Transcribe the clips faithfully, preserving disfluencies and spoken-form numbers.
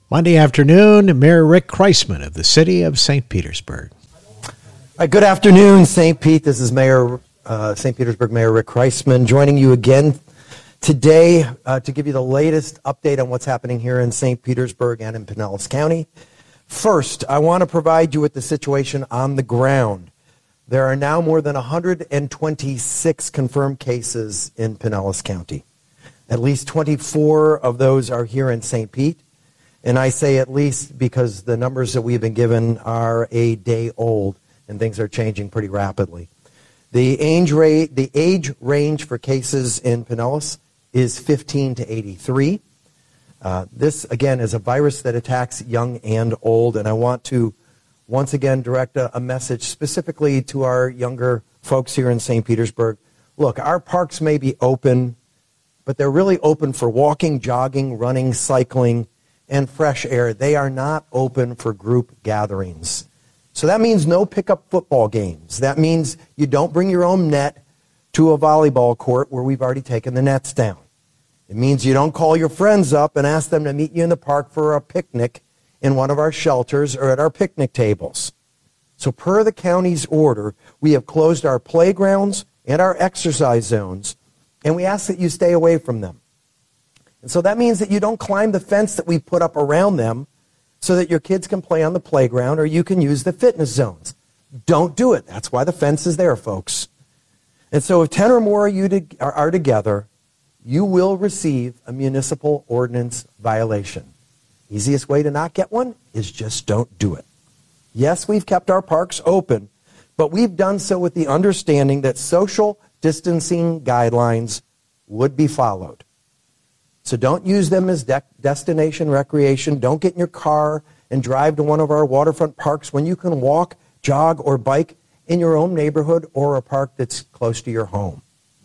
Monday afternoon, Mayor Rick Kriseman of the city of Saint Petersburg. All right, good afternoon, Saint Pete. This is Mayor uh, Saint Petersburg Mayor Rick Kriseman joining you again today uh, to give you the latest update on what's happening here in Saint Petersburg and in Pinellas County. First, I want to provide you with the situation on the ground. There are now more than one hundred twenty-six confirmed cases in Pinellas County. At least twenty-four of those are here in Saint Pete. And I say at least because the numbers that we've been given are a day old and things are changing pretty rapidly. The age, rate, the age range for cases in Pinellas is fifteen to eighty-three. Uh, this, again, is a virus that attacks young and old, and I want to once again direct a, a message specifically to our younger folks here in Saint Petersburg. Look, our parks may be open, but they're really open for walking, jogging, running, cycling, and fresh air. They are not open for group gatherings. So that means no pickup football games. That means you don't bring your own net to a volleyball court where we've already taken the nets down. It means you don't call your friends up and ask them to meet you in the park for a picnic in one of our shelters or at our picnic tables. So per the county's order, we have closed our playgrounds and our exercise zones, and we ask that you stay away from them. And so that means that you don't climb the fence that we put up around them so that your kids can play on the playground or you can use the fitness zones. Don't do it. That's why the fence is there, folks. And so if ten or more of you to, are, are together, you will receive a municipal ordinance violation. Easiest way to not get one is just don't do it. Yes, we've kept our parks open, but we've done so with the understanding that social distancing guidelines would be followed. So don't use them as de- destination recreation. Don't get in your car and drive to one of our waterfront parks when you can walk, jog, or bike in your own neighborhood or a park that's close to your home.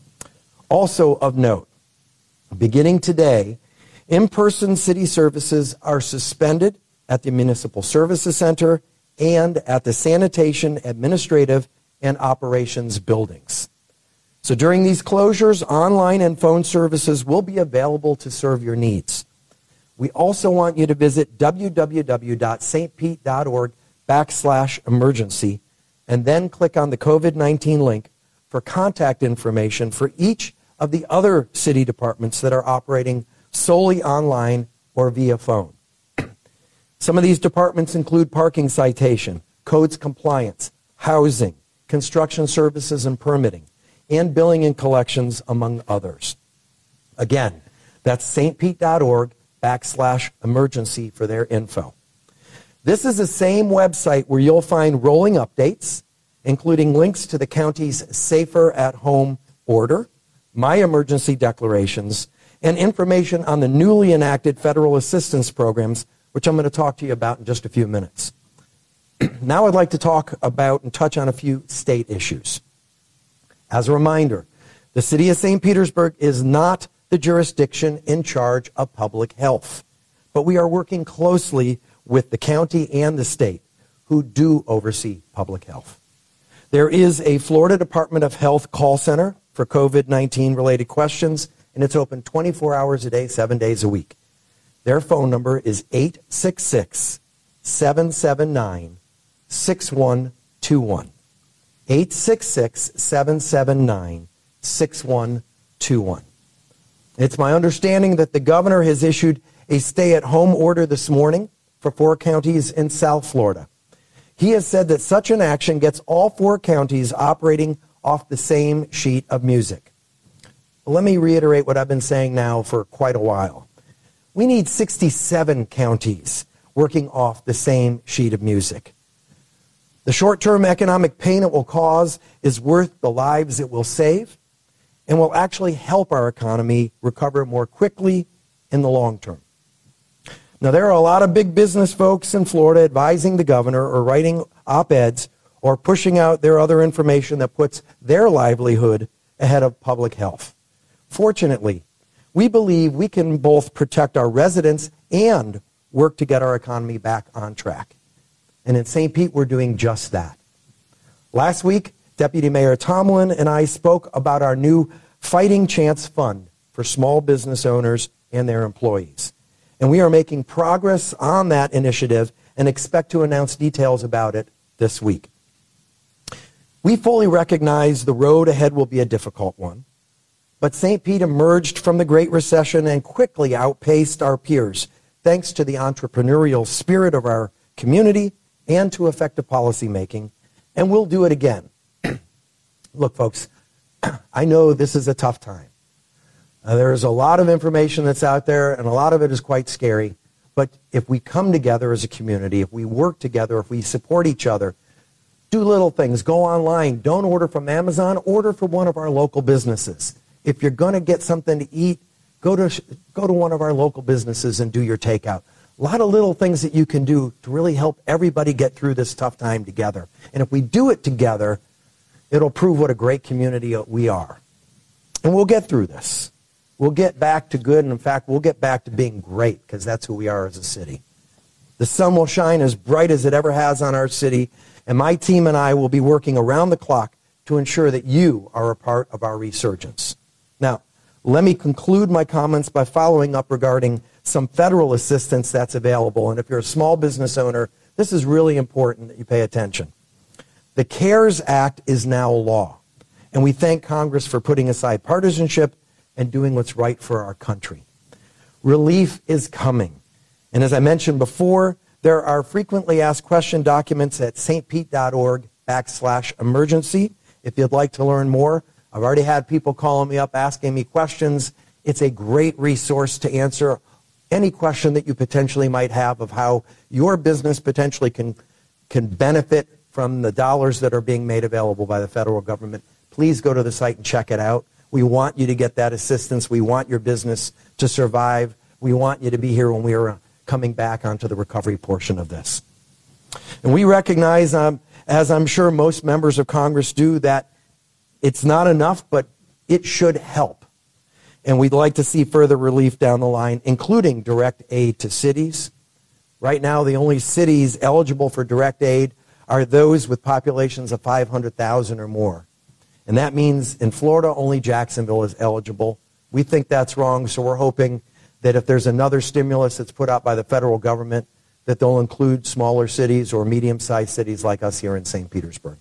Also of note, beginning today, in-person city services are suspended at the Municipal Services Center and at the Sanitation, Administrative, and Operations buildings. So during these closures, online and phone services will be available to serve your needs. We also want you to visit www.stpete.org backslash emergency and then click on the COVID nineteen link for contact information for each of the other city departments that are operating solely online or via phone. Some of these departments include parking citation, codes compliance, housing, construction services and permitting, and billing and collections, among others. Again, that's stpete.org backslash emergency for their info. This is the same website where you'll find rolling updates, including links to the county's Safer at Home order, my emergency declarations, and information on the newly enacted federal assistance programs, which I'm going to talk to you about in just a few minutes. Now I'd like to talk about and touch on a few state issues. As a reminder, the city of Saint Petersburg is not the jurisdiction in charge of public health, but we are working closely with the county and the state who do oversee public health. There is a Florida Department of Health call center for COVID nineteen related questions, and it's open twenty-four hours a day, seven days a week. Their phone number is eight six six, seven seven nine, six one two one. eight six six, seven seven nine, six one two one. It's my understanding that the governor has issued a stay-at-home order this morning for four counties in South Florida. He has said that such an action gets all four counties operating off the same sheet of music. Let me reiterate what I've been saying now for quite a while. We need sixty-seven counties working off the same sheet of music. The short-term economic pain it will cause is worth the lives it will save and will actually help our economy recover more quickly in the long term. Now, there are a lot of big business folks in Florida advising the governor or writing op-eds or pushing out their other information that puts their livelihood ahead of public health. Fortunately, we believe we can both protect our residents and work to get our economy back on track. And in Saint Pete, we're doing just that. Last week, Deputy Mayor Tomlin and I spoke about our new Fighting Chance Fund for small business owners and their employees. And we are making progress on that initiative and expect to announce details about it this week. We fully recognize the road ahead will be a difficult one, but Saint Pete emerged from the Great Recession and quickly outpaced our peers, thanks to the entrepreneurial spirit of our community and to effective policy making, and we'll do it again. Look, folks, I know this is a tough time. Uh, there's a lot of information that's out there, and a lot of it is quite scary. But if we come together as a community, if we work together, if we support each other, do little things, go online, don't order from Amazon, order from one of our local businesses. If you're going to get something to eat, go to go to one of our local businesses and do your takeout. A lot of little things that you can do to really help everybody get through this tough time together. And if we do it together, it'll prove what a great community we are. And we'll get through this. We'll get back to good, and in fact, we'll get back to being great, because that's who we are as a city. The sun will shine as bright as it ever has on our city, and my team and I will be working around the clock to ensure that you are a part of our resurgence. Now, let me conclude my comments by following up regarding some federal assistance that's available. And if you're a small business owner, this is really important that you pay attention. The CARES Act is now law, and we thank Congress for putting aside partisanship and doing what's right for our country. Relief is coming. And as I mentioned before, there are frequently asked question documents at stpete.org backslash emergency. If you'd like to learn more, I've already had people calling me up asking me questions. It's a great resource to answer any question that you potentially might have of how your business potentially can, can benefit from the dollars that are being made available by the federal government. Please go to the site and check it out. We want you to get that assistance. We want your business to survive. We want you to be here when we are coming back onto the recovery portion of this. And we recognize, um, as I'm sure most members of Congress do, that it's not enough, but it should help. And we'd like to see further relief down the line, including direct aid to cities. Right now, the only cities eligible for direct aid are those with populations of five hundred thousand or more. And that means in Florida, only Jacksonville is eligible. We think that's wrong, so we're hoping that if there's another stimulus that's put out by the federal government, that they'll include smaller cities or medium-sized cities like us here in Saint Petersburg.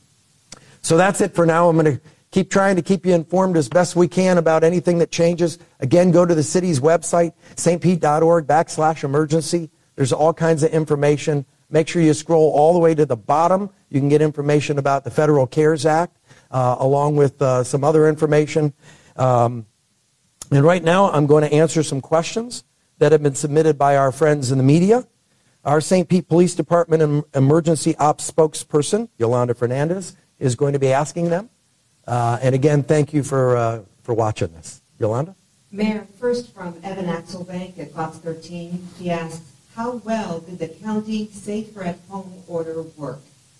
So that's it for now. I'm going to keep trying to keep you informed as best we can about anything that changes. Again, go to the city's website, stpete.org backslash emergency. There's all kinds of information. Make sure you scroll all the way to the bottom. You can get information about the Federal CARES Act. Uh, along with uh, some other information. Um, and right now, I'm going to answer some questions that have been submitted by our friends in the media. Our Saint Pete Police Department em- Emergency Ops spokesperson, Yolanda Fernandez, is going to be asking them. Uh, and again, thank you for uh, for watching this. Yolanda? Mayor, first from Evan Axelbank at Fox thirteen, he asks, how well did the county Safer at Home order work?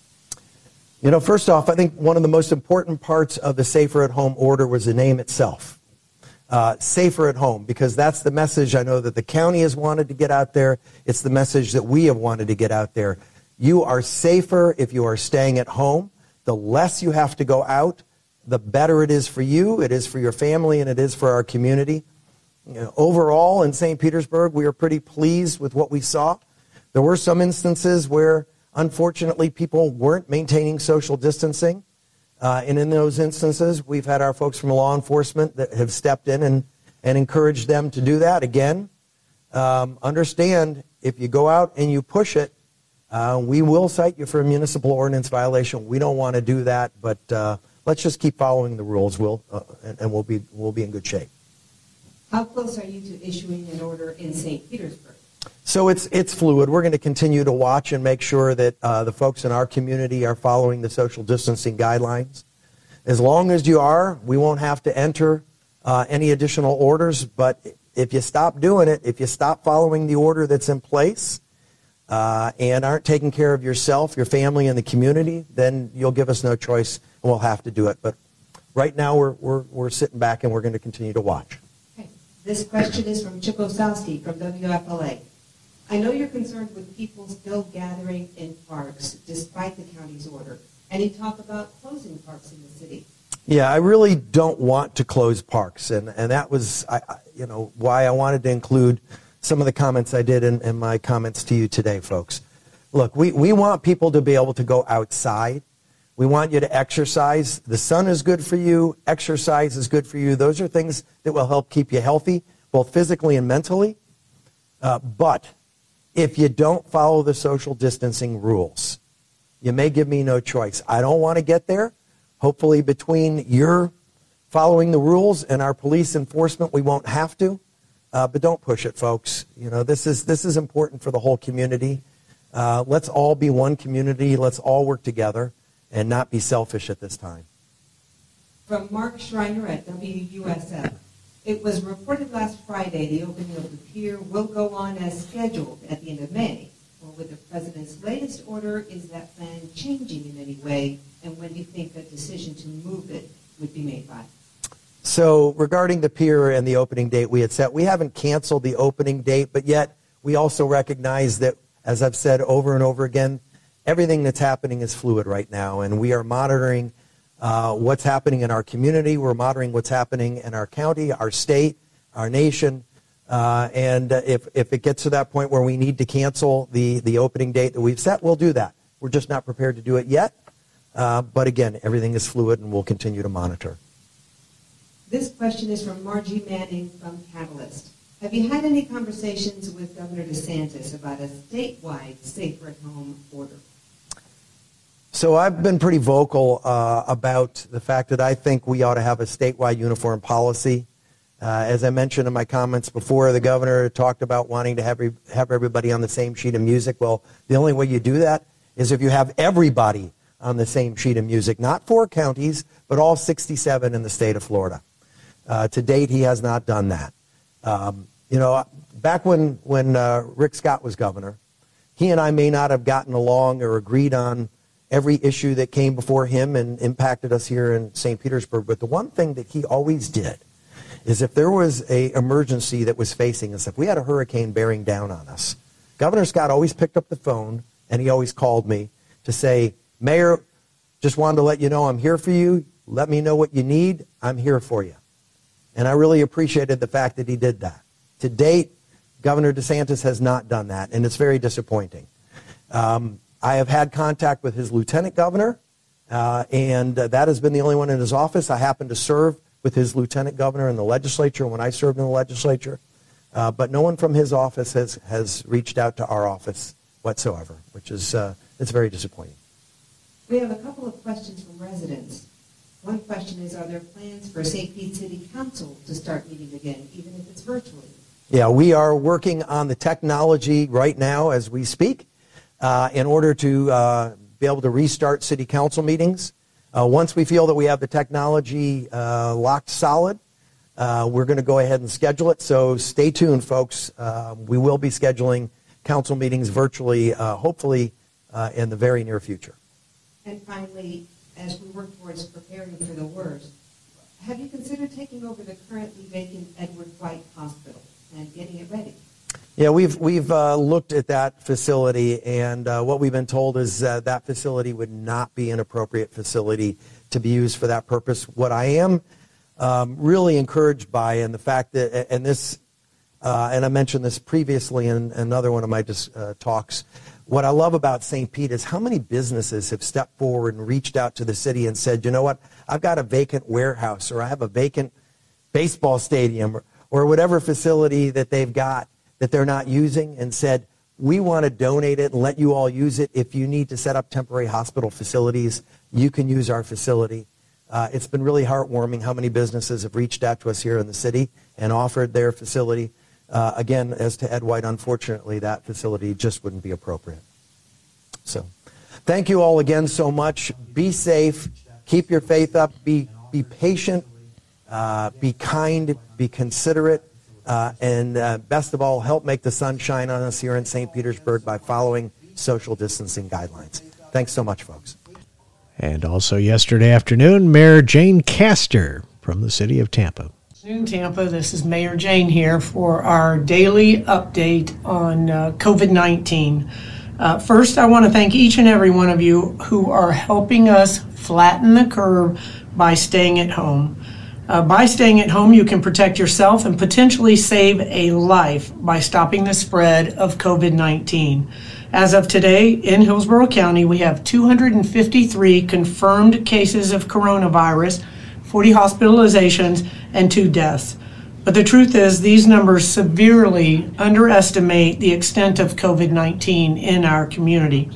You know, first off, I think one of the most important parts of the Safer at Home order was the name itself. Uh, Safer at Home, because that's the message I know that the county has wanted to get out there. It's the message that we have wanted to get out there. You are safer if you are staying at home. The less you have to go out, the better it is for you, it is for your family, and it is for our community. You know, overall, in Saint Petersburg, we are pretty pleased with what we saw. There were some instances where unfortunately, people weren't maintaining social distancing. Uh, and in those instances, we've had our folks from law enforcement that have stepped in and, and encouraged them to do that. Again, um, understand, if you go out and you push it, uh, we will cite you for a municipal ordinance violation. We don't want to do that, but uh, let's just keep following the rules, we'll, uh, and, and we'll be, we'll be in good shape. How close are you to issuing an order in Saint Petersburg? So it's it's fluid. We're going to continue to watch and make sure that uh, the folks in our community are following the social distancing guidelines. As long as you are, we won't have to enter uh, any additional orders. But if you stop doing it, if you stop following the order that's in place uh, and aren't taking care of yourself, your family, and the community, then you'll give us no choice and we'll have to do it. But right now we're we're, we're sitting back and we're going to continue to watch. Okay. This question is from Chip Osowski from W F L A. I know you're concerned with people still gathering in parks despite the county's order. Any talk about closing parks in the city? Yeah, I really don't want to close parks, and, and that was I, you know why I wanted to include some of the comments I did in, in my comments to you today, folks. Look, we, we want people to be able to go outside. We want you to exercise. The sun is good for you. Exercise is good for you. Those are things that will help keep you healthy, both physically and mentally. Uh, but if you don't follow the social distancing rules, you may give me no choice. I don't want to get there. Hopefully between your following the rules and our police enforcement, we won't have to. Uh, but don't push it, folks. You know, this is this is important for the whole community. Uh, let's all be one community. Let's all work together and not be selfish at this time. From Mark Schreiner at W U S F. It was reported last Friday the opening of the pier will go on as scheduled at the end of May. Well, with the president's latest order, is that plan changing in any way? And when do you think that decision to move it would be made by? So regarding the pier and the opening date we had set, we haven't canceled the opening date, but yet we also recognize that, as I've said over and over again, everything that's happening is fluid right now, and we are monitoring uh, what's happening in our community. We're monitoring what's happening in our county, our state, our nation, uh, and uh, if, if it gets to that point where we need to cancel the, the opening date that we've set, we'll do that. We're just not prepared to do it yet, uh, but again, everything is fluid, and we'll continue to monitor. This question is from Margie Manning from Catalyst. Have you had any conversations with Governor DeSantis about a statewide safer at home order? So I've been pretty vocal uh, about the fact that I think we ought to have a statewide uniform policy. Uh, as I mentioned in my comments before, the governor talked about wanting to have, have everybody on the same sheet of music. Well, the only way you do that is if you have everybody on the same sheet of music, not four counties, but all sixty-seven in the state of Florida. Uh, to date, he has not done that. Um, you know, back when, when uh, Rick Scott was governor, he and I may not have gotten along or agreed on every issue that came before him and impacted us here in Saint Petersburg. But the one thing that he always did is if there was an emergency that was facing us, if we had a hurricane bearing down on us, Governor Scott always picked up the phone and he always called me to say, Mayor, just wanted to let you know I'm here for you. Let me know what you need. I'm here for you. And I really appreciated the fact that he did that. To date, Governor DeSantis has not done that, and it's very disappointing. Um, I have had contact with his lieutenant governor, uh, and uh, that has been the only one in his office. I happen to serve with his lieutenant governor in the legislature when I served in the legislature, uh, but no one from his office has, has reached out to our office whatsoever, which is uh, it's very disappointing. We have a couple of questions from residents. One question is, are there plans for Saint Pete City Council to start meeting again, even if it's virtually? Yeah, we are working on the technology right now as we speak uh, in order to uh, be able to restart city council meetings. Uh, once we feel that we have the technology uh, locked solid, uh, we're going to go ahead and schedule it. So stay tuned, folks. Uh, we will be scheduling council meetings virtually, uh, hopefully uh, in the very near future. And finally, as we work towards preparing for the worst, have you considered taking over the currently vacant Edward White Hospital and getting it ready? Yeah, we've we've uh, looked at that facility, and uh, what we've been told is uh, that facility would not be an appropriate facility to be used for that purpose. What I am um, really encouraged by, and the fact that, and this, uh, and I mentioned this previously in another one of my uh, talks, what I love about Saint Pete is how many businesses have stepped forward and reached out to the city and said, you know what, I've got a vacant warehouse, or I have a vacant baseball stadium, or, or whatever facility that they've got that they're not using, and said, we want to donate it and let you all use it. If you need to set up temporary hospital facilities, you can use our facility. Uh, it's been really heartwarming how many businesses have reached out to us here in the city and offered their facility. Uh, again, as to Ed White, unfortunately, that facility just wouldn't be appropriate. So, thank you all again so much. Be safe. Keep your faith up. Be, be patient. Uh, be kind. Be considerate. Uh, and uh, best of all, help make the sun shine on us here in Saint Petersburg by following social distancing guidelines. Thanks so much, folks. And also yesterday afternoon, Mayor Jane Castor from the city of Tampa. Afternoon, Tampa. This is Mayor Jane here for our daily update on uh, COVID nineteen. Uh, first, I want to thank each and every one of you who are helping us flatten the curve by staying at home. Uh, by staying at home, you can protect yourself and potentially save a life by stopping the spread of COVID nineteen. As of today, in Hillsborough County, we have two hundred fifty-three confirmed cases of coronavirus, forty hospitalizations, and two deaths. But the truth is, these numbers severely underestimate the extent of COVID nineteen in our community.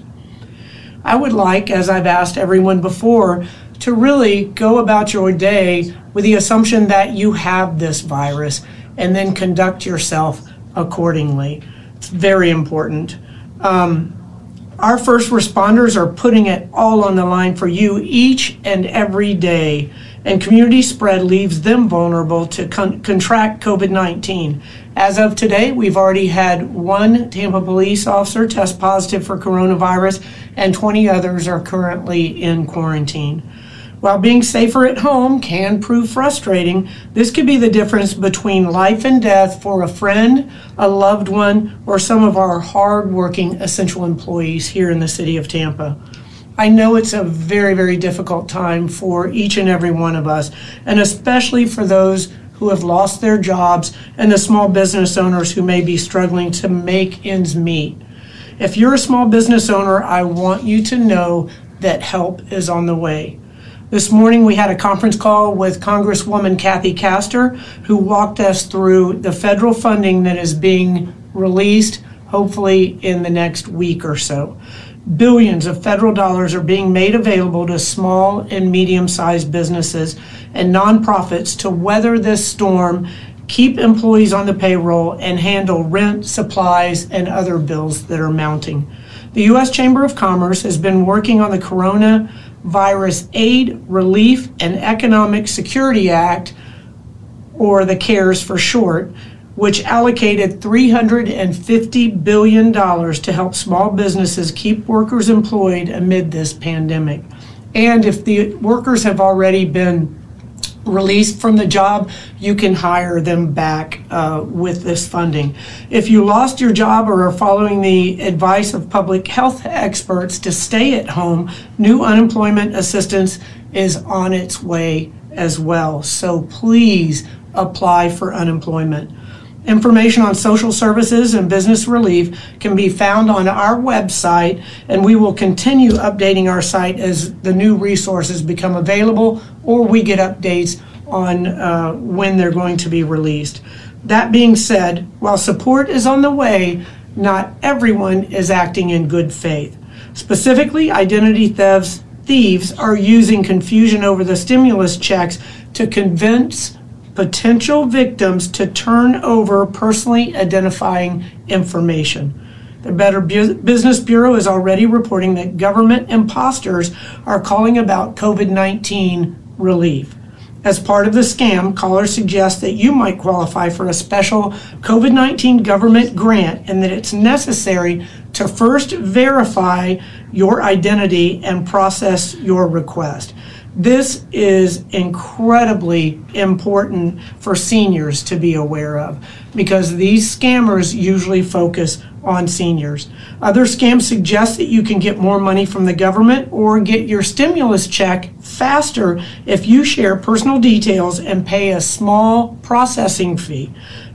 I would like, as I've asked everyone before, to really go about your day with the assumption that you have this virus and then conduct yourself accordingly. It's very important. Um, our first responders are putting it all on the line for you each and every day, and community spread leaves them vulnerable to con- contract COVID nineteen. As of today, we've already had one Tampa police officer test positive for coronavirus, and twenty others are currently in quarantine. While being safer at home can prove frustrating, this could be the difference between life and death for a friend, a loved one, or some of our hard-working essential employees here in the city of Tampa. I know it's a very, very difficult time for each and every one of us, and especially for those who have lost their jobs and the small business owners who may be struggling to make ends meet. If you're a small business owner, I want you to know that help is on the way. This morning we had a conference call with Congresswoman Kathy Castor, who walked us through the federal funding that is being released, hopefully in the next week or so. Billions of federal dollars are being made available to small and medium-sized businesses and nonprofits to weather this storm, keep employees on the payroll, and handle rent, supplies, and other bills that are mounting. The U S Chamber of Commerce has been working on the Coronavirus Aid, Relief, and Economic Security Act, or the CARES for short, which allocated three hundred fifty billion dollars to help small businesses keep workers employed amid this pandemic. And if the workers have already been released from the job, you can hire them back uh, with this funding. If you lost your job or are following the advice of public health experts to stay at home, new unemployment assistance is on its way as well. So please apply for unemployment. Information on social services and business relief can be found on our website, and we will continue updating our site as the new resources become available or we get updates on uh, when they're going to be released. That being said, while support is on the way, not everyone is acting in good faith. Specifically, identity thefts, thieves are using confusion over the stimulus checks to convince potential victims to turn over personally identifying information. The Better Business Bureau is already reporting that government imposters are calling about COVID nineteen relief. As part of the scam, callers suggest that you might qualify for a special COVID nineteen government grant and that it's necessary to first verify your identity and process your request. This is incredibly important for seniors to be aware of because these scammers usually focus on seniors. Other scams suggest that you can get more money from the government or get your stimulus check faster if you share personal details and pay a small processing fee.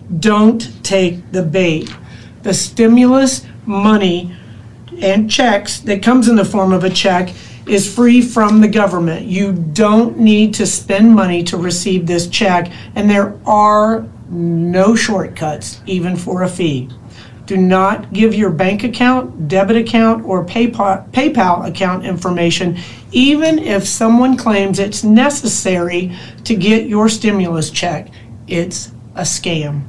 Don't take the bait. The stimulus money and checks that comes in the form of a check is free from the government. You don't need to spend money to receive this check, and there are no shortcuts, even for a fee. Do not give your bank account, debit account, or PayPal, PayPal account information, even if someone claims it's necessary to get your stimulus check. It's a scam.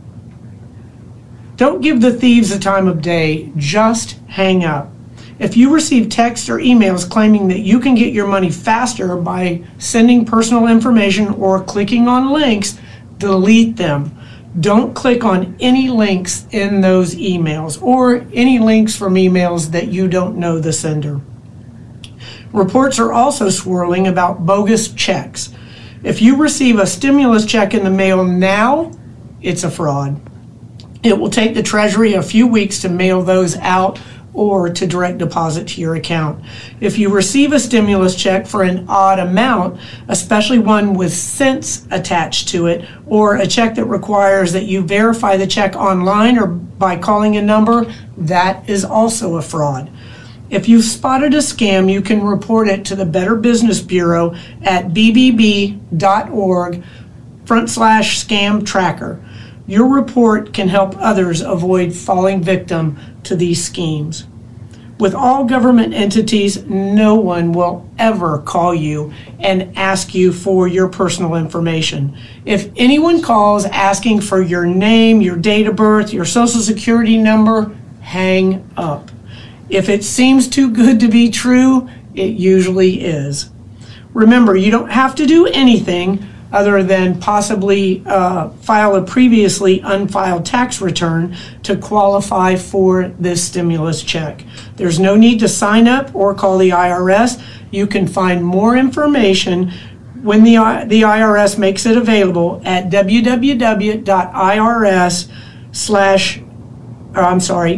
Don't give the thieves the time of day. Just hang up. If you receive texts or emails claiming that you can get your money faster by sending personal information or clicking on links, delete them. Don't click on any links in those emails or any links from emails that you don't know the sender. Reports are also swirling about bogus checks. If you receive a stimulus check in the mail now, it's a fraud. It will take the Treasury a few weeks to mail those out or to direct deposit to your account. If you receive a stimulus check for an odd amount, especially one with cents attached to it, or a check that requires that you verify the check online or by calling a number, that is also a fraud. If you've spotted a scam, you can report it to the Better Business Bureau at b b b dot org front slash scam tracker. Your report can help others avoid falling victim to these schemes. With all government entities, no one will ever call you and ask you for your personal information. If anyone calls asking for your name, your date of birth, your social security number, hang up. If it seems too good to be true, it usually is. Remember, you don't have to do anything other than possibly uh, file a previously unfiled tax return to qualify for this stimulus check. There's no need to sign up or call the I R S. You can find more information when the, the I R S makes it available at www dot I R S slash, I'm sorry,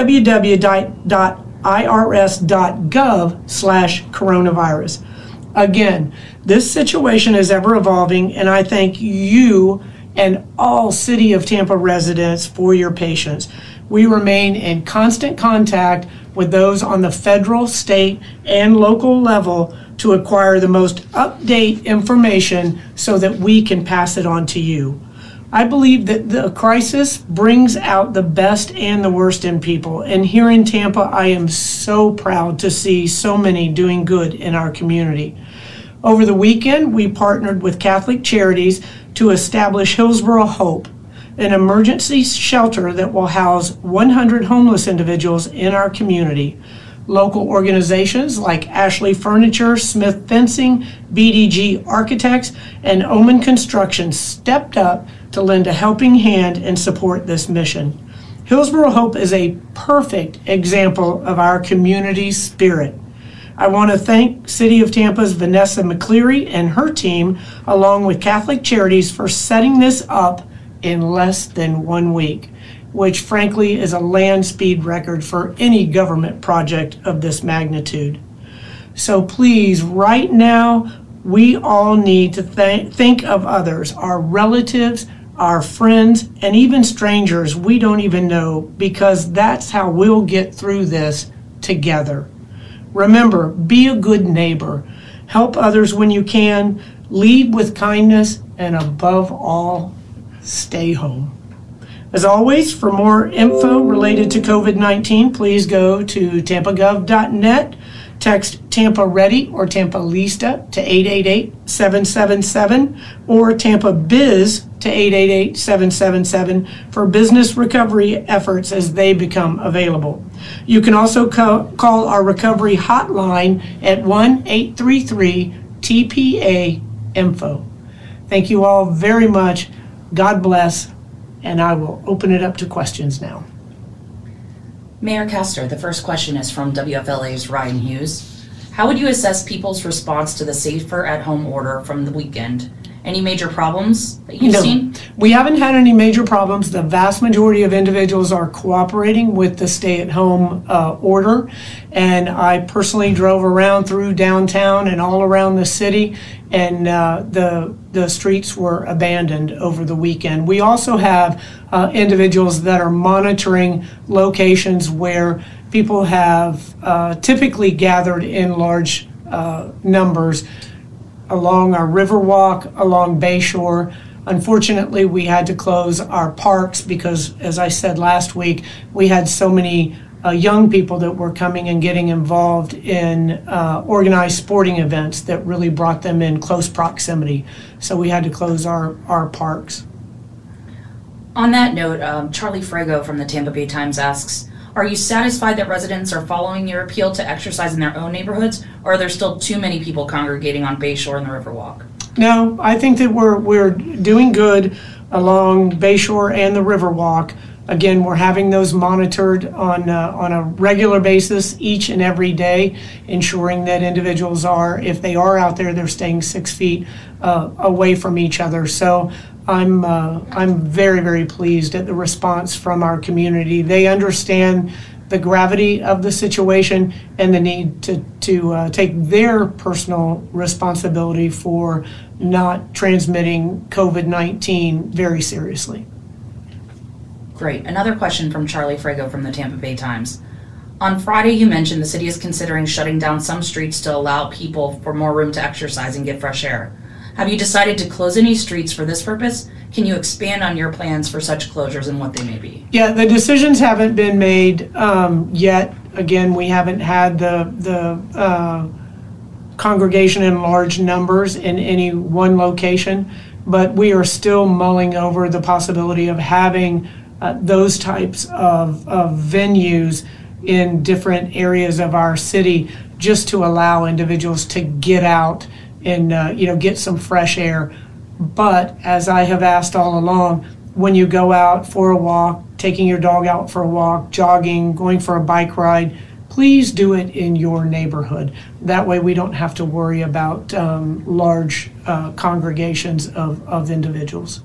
www dot I R S dot gov slash coronavirus. Again, this situation is ever evolving, and I thank you and all City of Tampa residents for your patience. We remain in constant contact with those on the federal, state, and local level to acquire the most up-to-date information so that we can pass it on to you. I believe that the crisis brings out the best and the worst in people, and here in Tampa, I am so proud to see so many doing good in our community. Over the weekend, we partnered with Catholic Charities to establish Hillsborough Hope, an emergency shelter that will house one hundred homeless individuals in our community. Local organizations like Ashley Furniture, Smith Fencing, B D G Architects, and Omen Construction stepped up to lend a helping hand and support this mission. Hillsborough Hope is a perfect example of our community's spirit. I want to thank City of Tampa's Vanessa McCleary and her team, along with Catholic Charities, for setting this up in less than one week, which frankly is a land speed record for any government project of this magnitude. So please, right now, we all need to th- think of others, our relatives, our friends, and even strangers we don't even know, because that's how we'll get through this together. Remember, be a good neighbor. Help others when you can. Lead with kindness. And above all, stay home. As always, for more info related to covid nineteen, please go to tampa gov dot net. Text Tampa Ready or Tampa Lista to eight eight eight, seven seven seven or Tampa Biz to eight eight eight, seven seven seven for business recovery efforts as they become available. You can also co- call our recovery hotline at one eight three three T P A info. Thank you all very much. God bless, and I will open it up to questions now. Mayor Castor, the first question is from W F L A's Ryan Hughes. How would you assess people's response to the safer at home order from the weekend? Any major problems that you've no, seen? We haven't had any major problems. The vast majority of individuals are cooperating with the stay-at-home uh, order, and I personally drove around through downtown and all around the city, and uh, the the streets were abandoned over the weekend. We also have uh, individuals that are monitoring locations where people have uh, typically gathered in large uh, numbers along our Riverwalk, along Bayshore. Unfortunately, we had to close our parks because, as I said last week, we had so many uh, young people that were coming and getting involved in uh, organized sporting events that really brought them in close proximity. So we had to close our, our parks. On that note, um, Charlie Frago from the Tampa Bay Times asks, are you satisfied that residents are following your appeal to exercise in their own neighborhoods, or are there still too many people congregating on Bayshore and the Riverwalk? No, I think that we're we're doing good along Bayshore and the Riverwalk. Again, we're having those monitored on uh, on a regular basis each and every day, ensuring that individuals are, if they are out there, they're staying six feet uh, away from each other. So I'm uh, I'm very, very pleased at the response from our community. They understand the gravity of the situation and the need to, to uh, take their personal responsibility for not transmitting COVID nineteen very seriously. Great. Another question from Charlie Frago from the Tampa Bay Times. On Friday, you mentioned the city is considering shutting down some streets to allow people for more room to exercise and get fresh air. Have you decided to close any streets for this purpose? Can you expand on your plans for such closures and what they may be? Yeah, the decisions haven't been made um, yet. Again, we haven't had the the uh, congregation in large numbers in any one location, but we are still mulling over the possibility of having uh, those types of, of venues in different areas of our city, just to allow individuals to get out and uh, you know get some fresh air. But as I have asked all along, when you go out for a walk, taking your dog out for a walk, jogging, going for a bike ride, please do it in your neighborhood. That way we don't have to worry about um, large uh, congregations of, of individuals.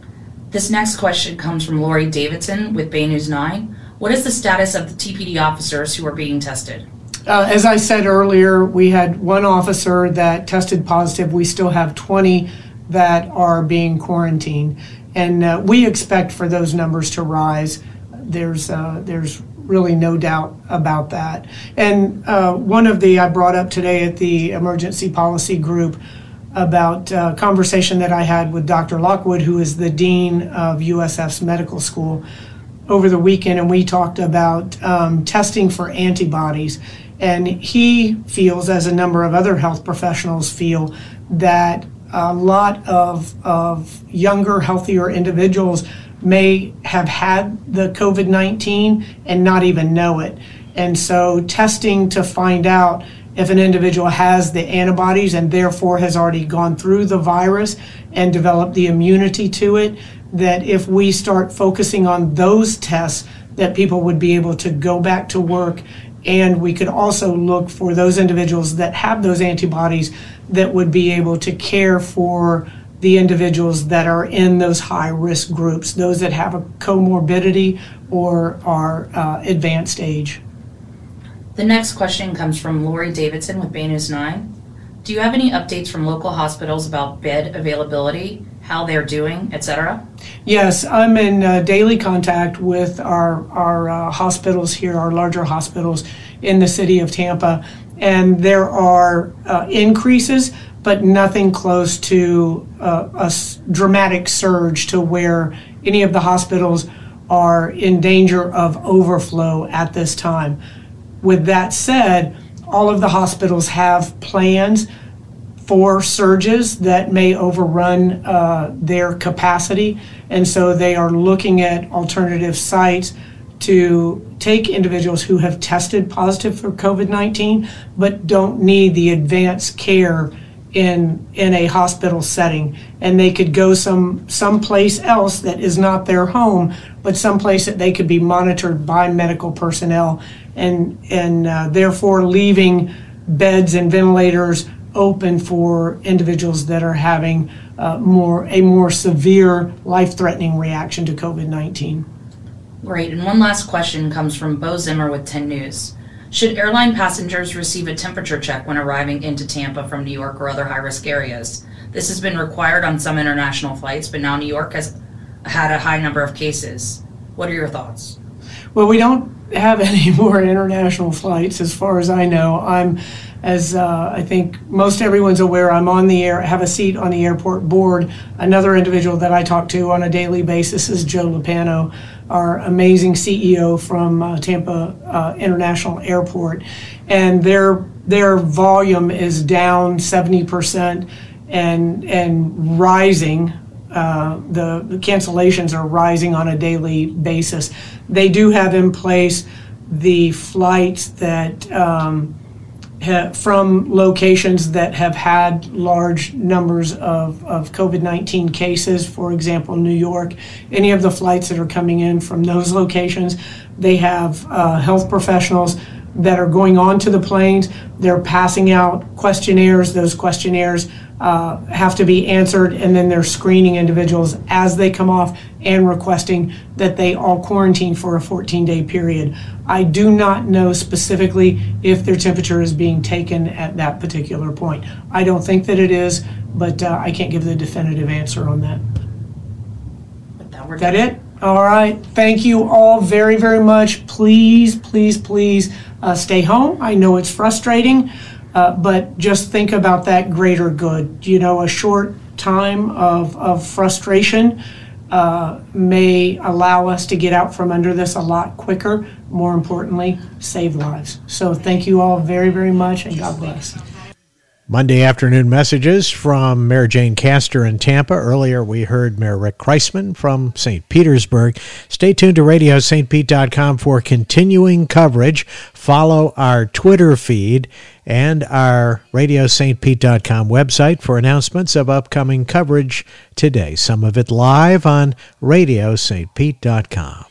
This next question comes from Lori Davidson with Bay News nine. What is the status of the T P D officers who are being tested? Uh, as I said earlier, we had one officer that tested positive. We still have twenty that are being quarantined. And uh, we expect for those numbers to rise. There's uh, there's really no doubt about that. And uh, one of the, I brought up today at the emergency policy group about a conversation that I had with Doctor Lockwood, who is the dean of U S F's medical school, over the weekend, and we talked about um, testing for antibodies. And he feels, as a number of other health professionals feel, that a lot of, of younger, healthier individuals may have had the COVID nineteen and not even know it. And so testing to find out if an individual has the antibodies and therefore has already gone through the virus and developed the immunity to it, that if we start focusing on those tests, that people would be able to go back to work. And we could also look for those individuals that have those antibodies that would be able to care for the individuals that are in those high-risk groups, those that have a comorbidity or are uh, advanced age. The next question comes from Lori Davidson with Bay News nine. Do you have any updates from local hospitals about bed availability, how they're doing, et cetera? Yes, I'm in uh, daily contact with our, our uh, hospitals here, our larger hospitals in the city of Tampa, and there are uh, increases, but nothing close to uh, a s- dramatic surge to where any of the hospitals are in danger of overflow at this time. With that said, all of the hospitals have plans for surges that may overrun uh, their capacity, and so they are looking at alternative sites to take individuals who have tested positive for COVID nineteen but don't need the advanced care in in a hospital setting, and they could go some someplace else that is not their home, but someplace that they could be monitored by medical personnel, and and uh, therefore leaving beds and ventilators open for individuals that are having uh, more a more severe, life-threatening reaction to COVID nineteen. Great. And one last question comes from Bo Zimmer with ten News. Should airline passengers receive a temperature check when arriving into Tampa from New York or other high-risk areas? This has been required on some international flights, but now New York has had a high number of cases. What are your thoughts? Well, we don't have any more international flights as far as I know. I'm, as uh, I think most everyone's aware, I'm on the air, have a seat on the airport board. Another individual that I talk to on a daily basis is Joe Lupano, our amazing C E O from uh, Tampa uh, International Airport. And their their volume is down seventy percent and, and rising. Uh, the, the cancellations are rising on a daily basis. They do have in place the flights that um, ha, from locations that have had large numbers of, of COVID nineteen cases. For example, New York, any of the flights that are coming in from those locations, they have uh, health professionals that are going on to the planes. They're passing out questionnaires. Those questionnaires uh, have to be answered, and then they're screening individuals as they come off and requesting that they all quarantine for a fourteen-day period. I do not know specifically if their temperature is being taken at that particular point. I don't think that it is, but uh, I can't give the definitive answer on that. With that, we're Is that it? All right. Thank you all very, very much. Please, please, please uh, stay home. I know it's frustrating, uh, but just think about that greater good. You know, a short time of, of frustration uh, may allow us to get out from under this a lot quicker. More importantly, save lives. So thank you all very, very much, and God bless. Monday afternoon messages from Mayor Jane Castor in Tampa. Earlier, we heard Mayor Rick Kreisman from Saint Petersburg. Stay tuned to radio st pete dot com for continuing coverage. Follow our Twitter feed and our radio st pete dot com website for announcements of upcoming coverage today. Some of it live on radio st pete dot com.